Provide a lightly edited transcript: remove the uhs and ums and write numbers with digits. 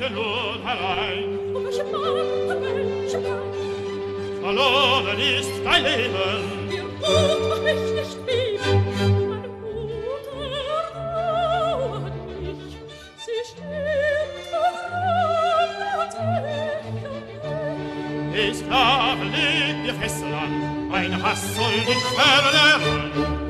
heute nun allein. Oh, welche Mann, welche Mann. Verloren ist dein Leben. Ihr Mut macht mich nicht lieben. Meine Mutter dauert mich. Sie stirbt Die Sklaven legt ihr Fessel an, mein Hass soll dich verlernen.